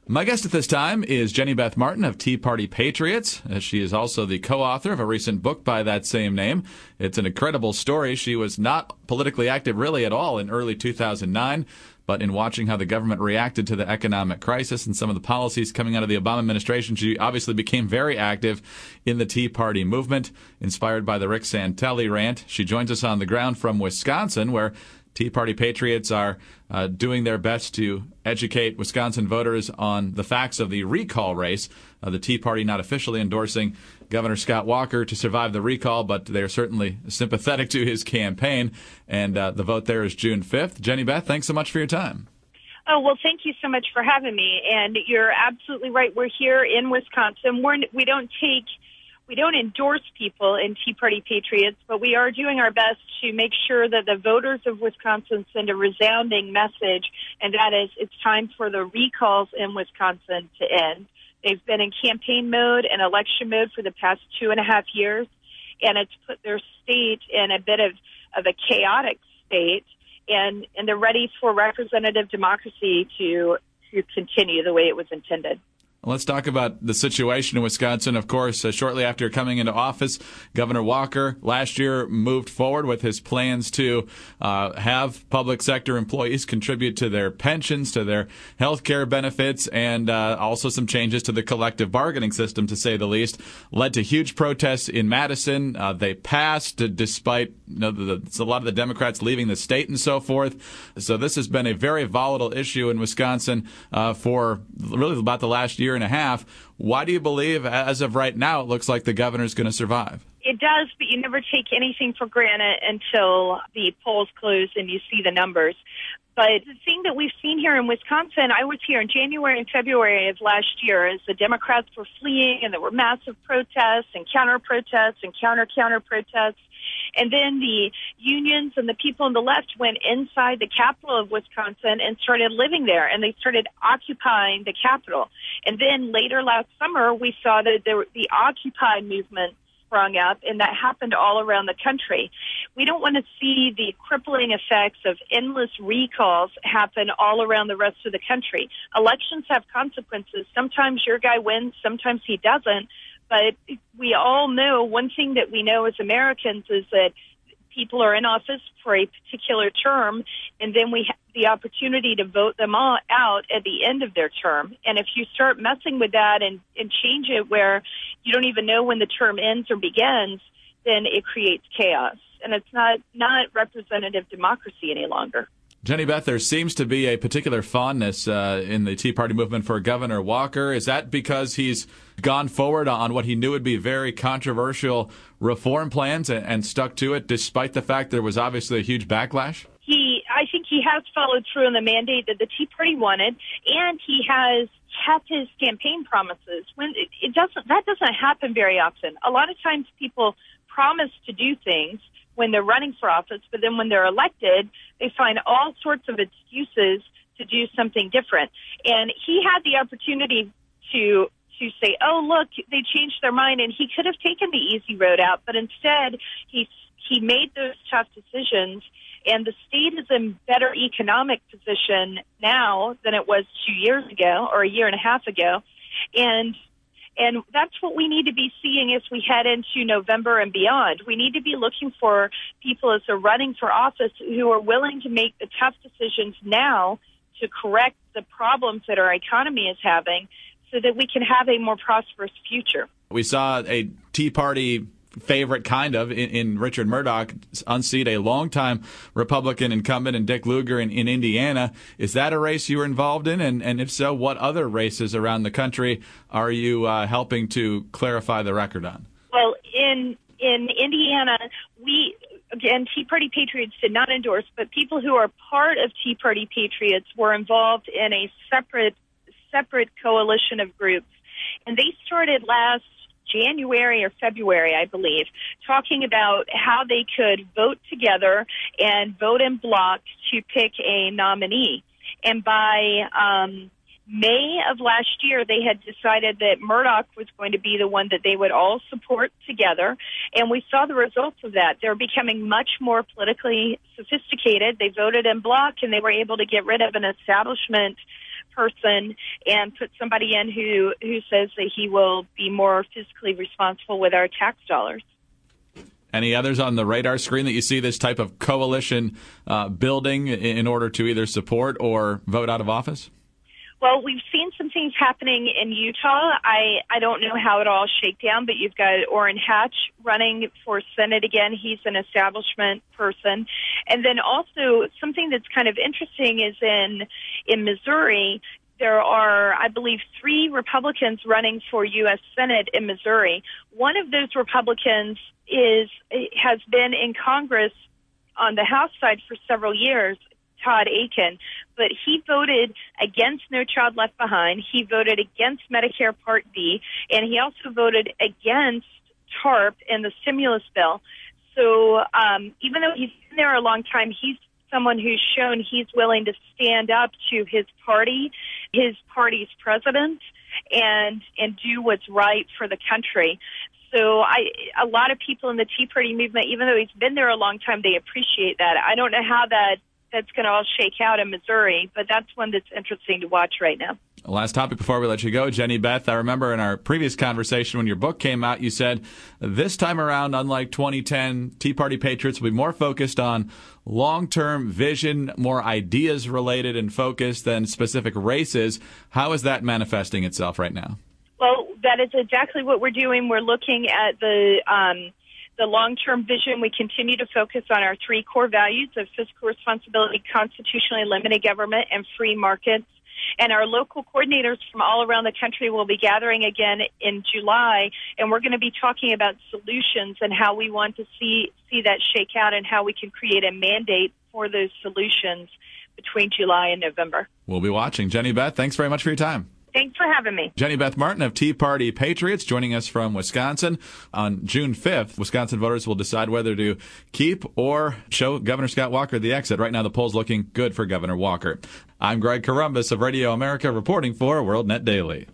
My guest at this time is Jenny Beth Martin of Tea Party Patriots. She is also the co-author of a recent book by that same name. It's an incredible story. She was not politically active really at all in early 2009, but in watching how the government reacted to the economic crisis and some of the policies coming out of the Obama administration, she obviously became very active in the Tea Party movement, inspired by the Rick Santelli rant. She joins us on the ground from Wisconsin, where Tea Party Patriots are doing their best to educate Wisconsin voters on the facts of the recall race. The Tea Party not officially endorsing Governor Scott Walker to survive the recall, but they're certainly sympathetic to his campaign. And the vote there is June 5th. Jenny Beth, thanks so much for your time. Oh, well, thank you so much for having me. And you're absolutely right. We're here in Wisconsin. We don't endorse people in Tea Party Patriots, but we are doing our best to make sure that the voters of Wisconsin send a resounding message, and that is it's time for the recalls in Wisconsin to end. They've been in campaign mode and election mode for the past 2.5 years, and it's put their state in a bit of a chaotic state, and they're ready for representative democracy to continue the way it was intended. Let's talk about the situation in Wisconsin. Of course, shortly after coming into office, Governor Walker last year moved forward with his plans to have public sector employees contribute to their pensions, to their health care benefits, and also some changes to the collective bargaining system, to say the least. Led to huge protests in Madison. They passed despite a lot of the Democrats leaving the state and so forth. So this has been a very volatile issue in Wisconsin for really about the last year and a half. Why do you believe, as of right now, it looks like the governor's going to survive? It does, but you never take anything for granted until the polls close and you see the numbers. But the thing that we've seen here in Wisconsin, I was here in January and February of last year as the Democrats were fleeing and there were massive protests and counter-protests and counter-protests. And then the unions and the people on the left went inside the capital of Wisconsin and started living there, and they started occupying the capital. And then later last summer, we saw that the Occupy movement sprung up, and that happened all around the country. We don't want to see the crippling effects of endless recalls happen all around the rest of the country. Elections have consequences. Sometimes your guy wins, sometimes he doesn't. But we all know, one thing that we know as Americans is that people are in office for a particular term, and then we have the opportunity to vote them all out at the end of their term. And if you start messing with that and change it where you don't even know when the term ends or begins, then it creates chaos. And it's not representative democracy any longer. Jenny Beth, there seems to be a particular fondness in the Tea Party movement for Governor Walker. Is that because he's gone forward on what he knew would be very controversial reform plans and stuck to it, despite the fact there was obviously a huge backlash? I think he has followed through on the mandate that the Tea Party wanted, and he has kept his campaign promises. That doesn't happen very often. A lot of times people promise to do things when they're running for office, but then when they're elected, they find all sorts of excuses to do something different. And he had the opportunity to say, oh, look, they changed their mind, and he could have taken the easy road out, but instead he made those tough decisions, and the state is in better economic position now than it was 2 years ago or a year and a half ago. And that's what we need to be seeing as we head into November and beyond. We need to be looking for people as they're running for office who are willing to make the tough decisions now to correct the problems that our economy is having so that we can have a more prosperous future. We saw a Tea Party favorite in Richard Murdoch unseat a longtime Republican incumbent in Dick Lugar in Indiana. Is that a race you were involved in? And if so, what other races around the country are you helping to clarify the record on? Well, in Indiana, again, Tea Party Patriots did not endorse, but people who are part of Tea Party Patriots were involved in a separate coalition of groups. And they started last January or February, I believe, talking about how they could vote together and vote in bloc to pick a nominee. And by May of last year, they had decided that Murdoch was going to be the one that they would all support together. And we saw the results of that. They're becoming much more politically sophisticated. They voted in bloc, and they were able to get rid of an establishment person and put somebody in who says that he will be more fiscally responsible with our tax dollars. Any others on the radar screen that you see this type of coalition building in order to either support or vote out of office? Well, we've seen some things happening in Utah. I don't know how it all shake down, but you've got Orrin Hatch running for Senate again. He's an establishment person. And then also something that's kind of interesting is in Missouri, there are, I believe, 3 Republicans running for U.S. Senate in Missouri. One of those Republicans has been in Congress on the House side for several years, Todd Akin, but he voted against No Child Left Behind. He voted against Medicare Part D, and he also voted against TARP and the stimulus bill. So even though he's been there a long time, he's someone who's shown he's willing to stand up to his party's president, and do what's right for the country. So a lot of people in the Tea Party movement, even though he's been there a long time, they appreciate that. I don't know how that's going to all shake out in Missouri, but that's one that's interesting to watch right now. Last topic before we let you go, Jenny Beth. I remember in our previous conversation when your book came out, you said this time around, unlike 2010, Tea Party Patriots will be more focused on long-term vision, more ideas-related and focused than specific races. How is that manifesting itself right now? Well, that is exactly what we're doing. We're looking at the long-term vision. We continue to focus on our 3 core values of fiscal responsibility, constitutionally limited government, and free markets. And our local coordinators from all around the country will be gathering again in July, and we're going to be talking about solutions and how we want to see that shake out and how we can create a mandate for those solutions between July and November. We'll be watching. Jenny Beth, thanks very much for your time. Thanks for having me. Jenny Beth Martin of Tea Party Patriots joining us from Wisconsin. On June 5th, Wisconsin voters will decide whether to keep or show Governor Scott Walker the exit. Right now, the poll's looking good for Governor Walker. I'm Greg Corombos of Radio America reporting for WorldNet Daily.